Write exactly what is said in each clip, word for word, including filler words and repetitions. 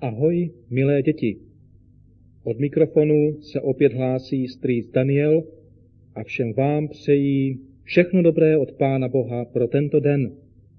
Ahoj, milé děti. Od mikrofonu se opět hlásí strýc Daniel a všem vám přeji všechno dobré od Pána Boha pro tento den.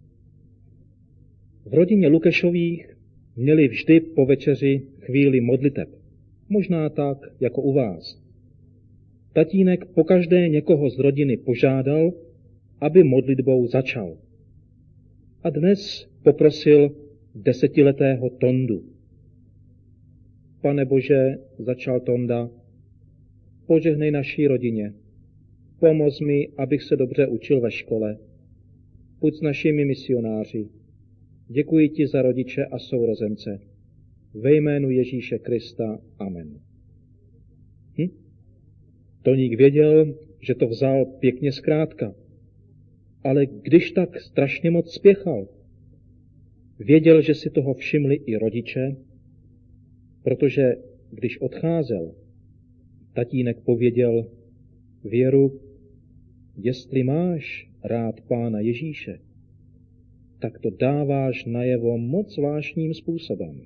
V rodině Lukešových měli vždy po večeři chvíli modliteb. Možná tak, jako u vás. Tatínek pokaždé někoho z rodiny požádal, aby modlitbou začal. A dnes poprosil desetiletého Tondu. Pane Bože, začal Tonda, požehnej naší rodině. Pomoz mi, abych se dobře učil ve škole. Buď s našimi misionáři. Děkuji ti za rodiče a sourozence. Ve jménu Ježíše Krista. Amen. Hm? Toník věděl, že to vzal pěkně zkrátka. Ale když tak strašně moc spěchal, věděl, že si toho všimli i rodiče, protože když odcházel, tatínek pověděl, Věru, jestli máš rád Pána Ježíše, tak to dáváš najevo moc zvláštním způsobem.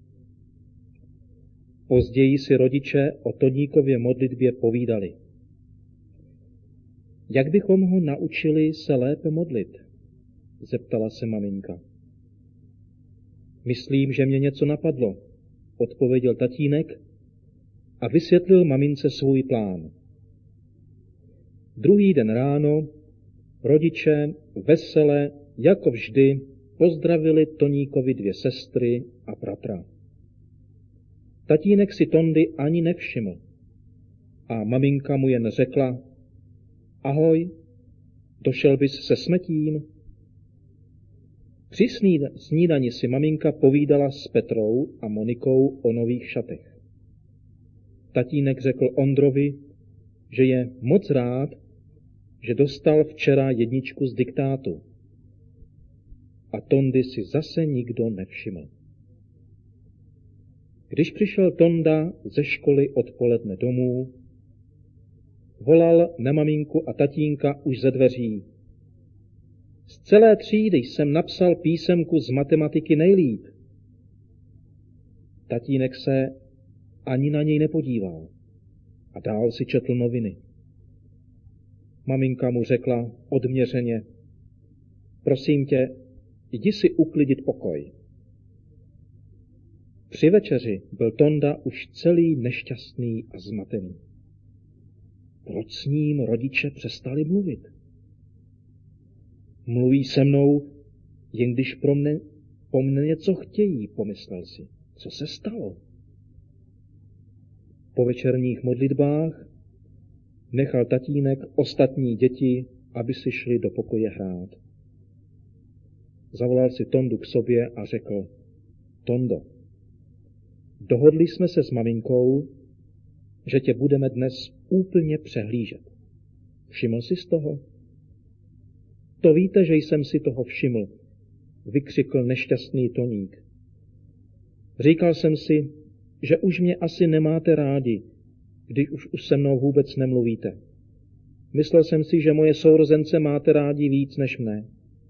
Později si rodiče o Toníkově modlitbě povídali. Jak bychom ho naučili se lépe modlit? Zeptala se maminka. Myslím, že mě něco napadlo, odpověděl tatínek a vysvětlil mamince svůj plán. Druhý den ráno rodiče vesele, jako vždy, pozdravili Toníkovi dvě sestry a bratra. Tatínek si Tondy ani nevšiml a maminka mu jen řekla, ahoj, došel bys se smetím? Při snídani si maminka povídala s Petrou a Monikou o nových šatech. Tatínek řekl Ondrovi, že je moc rád, že dostal včera jedničku z diktátu. A Tondy si zase nikdo nevšiml. Když přišel Tonda ze školy odpoledne domů, volal na maminku a tatínka už ze dveří. Z celé třídy jsem napsal písemku z matematiky nejlíp. Tatínek se ani na něj nepodíval a dál si četl noviny. Maminka mu řekla odměřeně, prosím tě, jdi si uklidit pokoj. Při večeři byl Tonda už celý nešťastný a zmatený. Proč s ním rodiče přestali mluvit? Mluví se mnou, jen když pro mne, po mne něco chtějí, pomyslel si. Co se stalo? Po večerních modlitbách nechal tatínek ostatní děti, aby si šli do pokoje hrát. Zavolal si Tondu k sobě a řekl, Tondo, dohodli jsme se s maminkou, že tě budeme dnes úplně přehlížet. Všiml jsi z toho? To víte, že jsem si toho všiml, vykřikl nešťastný Toník. Říkal jsem si, že už mě asi nemáte rádi, když už, už se mnou vůbec nemluvíte. Myslel jsem si, že moje sourozence máte rádi víc než mne.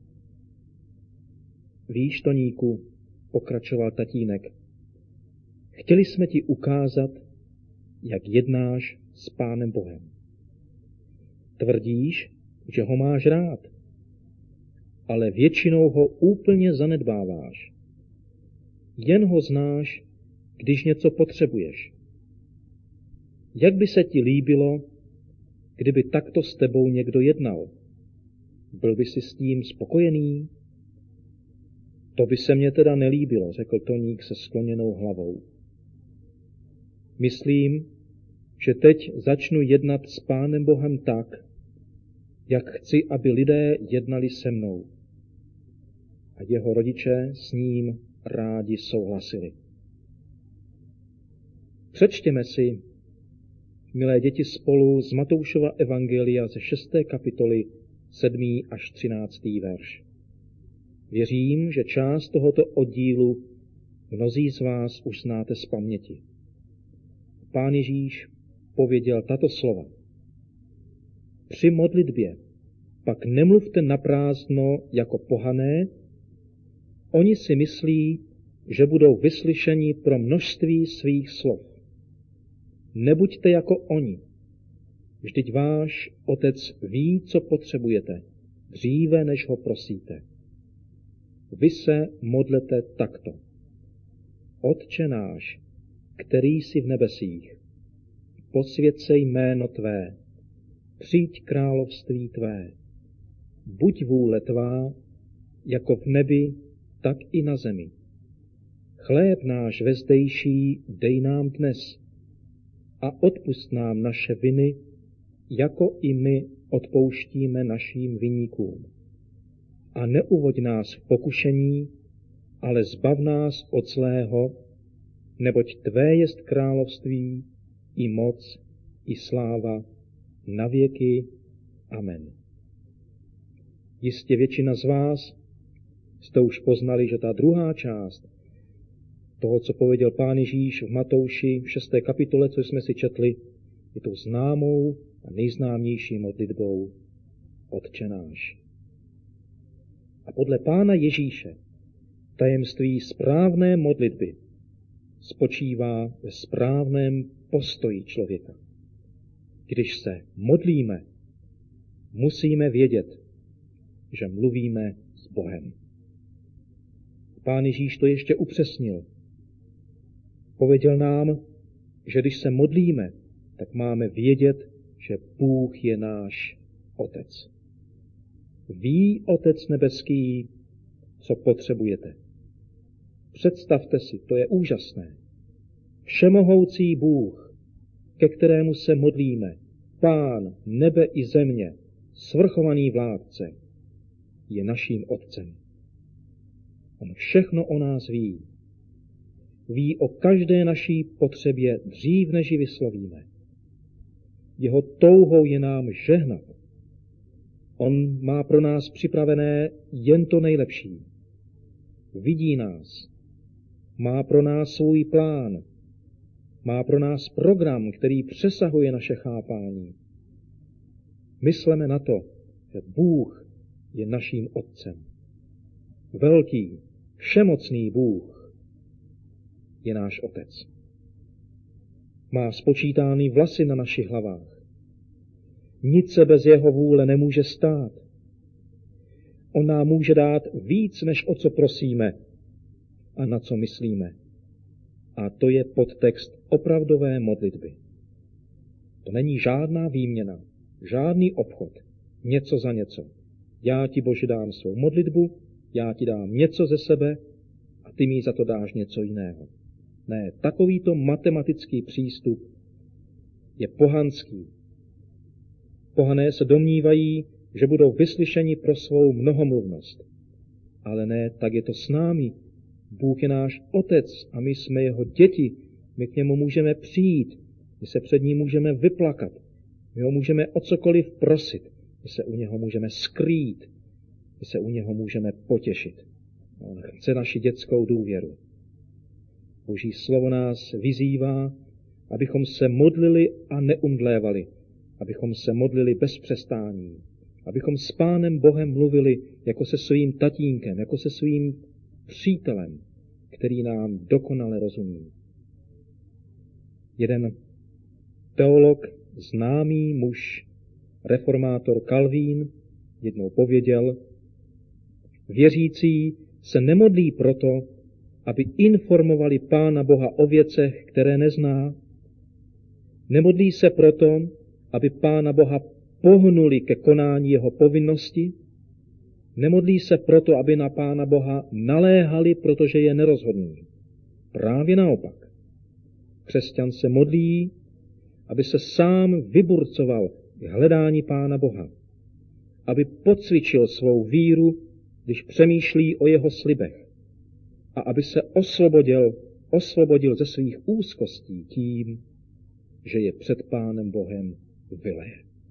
Víš, Toníku, pokračoval tatínek, chtěli jsme ti ukázat, jak jednáš s Pánem Bohem. Tvrdíš, že ho máš rád, ale většinou ho úplně zanedbáváš. Jen ho znáš, když něco potřebuješ. Jak by se ti líbilo, kdyby takto s tebou někdo jednal? Byl by si s tím spokojený? To by se mně teda nelíbilo, řekl Toník se skloněnou hlavou. Myslím, že teď začnu jednat s Pánem Bohem tak, jak chci, aby lidé jednali se mnou. A jeho rodiče s ním rádi souhlasili. Přečtěme si, milé děti, spolu z Matoušova evangelia ze šesté kapitoly sedmý až třináctý verš. Věřím, že část tohoto oddílu mnozí z vás už znáte z paměti. Pán Ježíš pověděl tato slova. Při modlitbě pak nemluvte naprázdno jako pohané, oni si myslí, že budou vyslyšeni pro množství svých slov. Nebuďte jako oni. Vždyť váš Otec ví, co potřebujete, dříve než ho prosíte. Vy se modlete takto. Otče náš, který jsi v nebesích, posvěť se jméno tvé, přijď království tvé, buď vůle tvá, jako v nebi, tak i na zemi. Chléb náš vezdejší dej nám dnes a odpusť nám naše viny, jako i my odpouštíme našim viníkům. A neuvoď nás v pokušení, ale zbav nás od zlého, neboť tvé jest království, i moc, i sláva, na věky. Amen. Jistě většina z vás jste už poznali, že ta druhá část toho, co pověděl Pán Ježíš v Matouši v šesté kapitole, co jsme si četli, je tou známou a nejznámější modlitbou Otče náš. A podle Pána Ježíše tajemství správné modlitby spočívá ve správném postoji člověka. Když se modlíme, musíme vědět, že mluvíme s Bohem. Pán Ježíš to ještě upřesnil. Pověděl nám, že když se modlíme, tak máme vědět, že Bůh je náš Otec. Ví Otec nebeský, co potřebujete. Představte si, to je úžasné. Všemohoucí Bůh, ke kterému se modlíme, Pán nebe i země, svrchovaný vládce, je naším Otcem. On všechno o nás ví. Ví o každé naší potřebě dřív, než ji vyslovíme. Jeho touhou je nám žehnat. On má pro nás připravené jen to nejlepší. Vidí nás. Má pro nás svůj plán. Má pro nás program, který přesahuje naše chápání. Mysleme na to, že Bůh je naším Otcem. Velký, všemocný Bůh je náš Otec. Má spočítány vlasy na našich hlavách. Nic se bez jeho vůle nemůže stát. On nám může dát víc, než o co prosíme a na co myslíme. A to je podtext opravdové modlitby. To není žádná výměna, žádný obchod, něco za něco. Já ti, Bože, dám svou modlitbu, já ti dám něco ze sebe a ty mi za to dáš něco jiného. Ne, takovýto matematický přístup je pohanský. Pohané se domnívají, že budou vyslyšeni pro svou mnohomluvnost. Ale ne, tak je to s námi. Bůh je náš Otec a my jsme jeho děti. My k němu můžeme přijít, my se před ním můžeme vyplakat, my ho můžeme o cokoliv prosit, my se u něho můžeme skrýt, my se u něho můžeme potěšit. On chce naši dětskou důvěru. Boží slovo nás vyzývá, abychom se modlili a neumdlévali, abychom se modlili bez přestání, abychom s Pánem Bohem mluvili jako se svým tatínkem, jako se svým přítelem, který nám dokonale rozumí. Jeden teolog, známý muž, reformátor Kalvín, jednou pověděl, věřící se nemodlí proto, aby informovali Pána Boha o věcech, které nezná. Nemodlí se proto, aby Pána Boha pohnuli ke konání jeho povinnosti. Nemodlí se proto, aby na Pána Boha naléhali, protože je nerozhodný. Právě naopak. Křesťan se modlí, aby se sám vyburcoval k hledání Pána Boha. Aby pocvičil svou víru, když přemýšlí o jeho slibech. A aby se osvobodil, osvobodil ze svých úzkostí tím, že je před Pánem Bohem vyleje.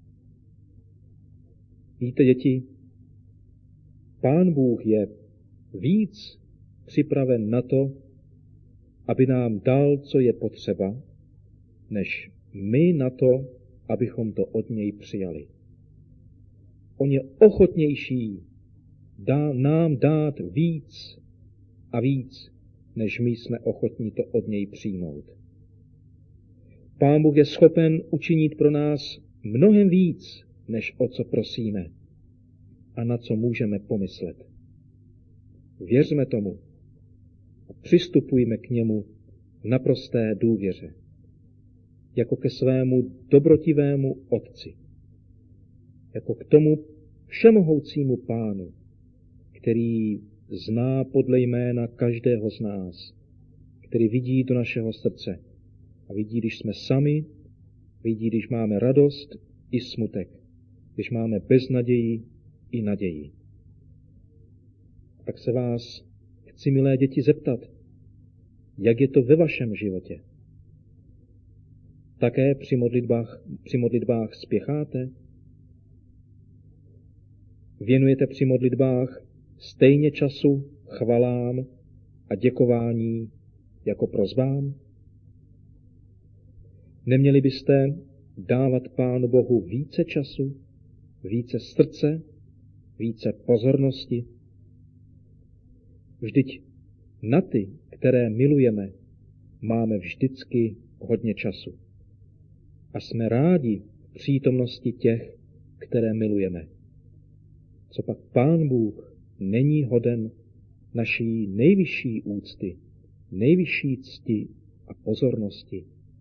Víte, děti, Pán Bůh je víc připraven na to, aby nám dal, co je potřeba, než my na to, abychom to od něj přijali. On je ochotnější dá, nám dát víc a víc, než my jsme ochotní to od něj přijmout. Pán Bůh je schopen učinit pro nás mnohem víc, než o co prosíme a na co můžeme pomyslet. Věřme tomu a přistupujme k němu v naprosté důvěře, jako ke svému dobrotivému Otci, jako k tomu všemohoucímu Pánu, který zná podle jména každého z nás, který vidí do našeho srdce a vidí, když jsme sami, vidí, když máme radost i smutek, když máme beznaději i naději. Tak se vás chci, milé děti, zeptat, jak je to ve vašem životě? Také při modlitbách, při modlitbách spěcháte? Věnujete při modlitbách stejně času chvalám a děkování jako prosbám? Neměli byste dávat Pánu Bohu více času, více srdce, více pozornosti? Vždyť na ty, které milujeme, máme vždycky hodně času. A jsme rádi v přítomnosti těch, které milujeme. Copak Pán Bůh není hoden naší nejvyšší úcty, nejvyšší cti a pozornosti?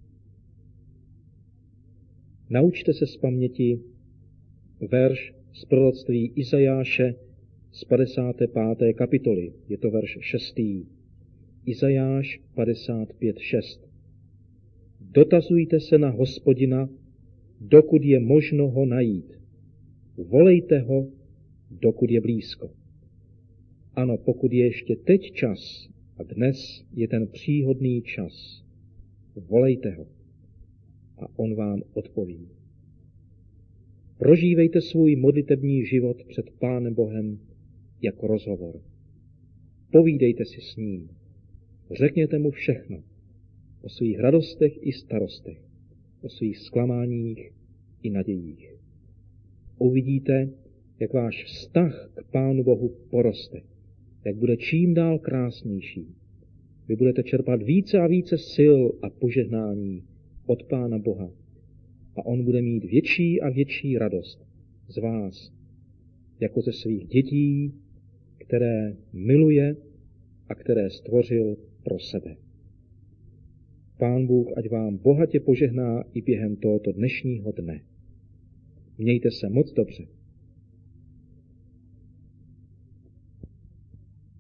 Naučte se z paměti verš z proroctví Izajáše z padesáté páté kapitoly. Je to verš šestý. Izajáš padesát pět šest. Dotazujte se na Hospodina, dokud je možno ho najít. Volejte ho, dokud je blízko. Ano, pokud je ještě teď čas, a dnes je ten příhodný čas, volejte ho a on vám odpoví. Prožívejte svůj modlitební život před Pánem Bohem jako rozhovor. Povídejte si s ním. Řekněte mu všechno. O svých radostech i starostech. O svých zklamáních i nadějích. Uvidíte, jak váš vztah k Pánu Bohu poroste. Jak bude čím dál krásnější. Vy budete čerpat více a více sil a požehnání od Pána Boha. A on bude mít větší a větší radost z vás, jako ze svých dětí, které miluje a které stvořil pro sebe. Pán Bůh ať vám bohatě požehná i během tohoto dnešního dne. Mějte se moc dobře.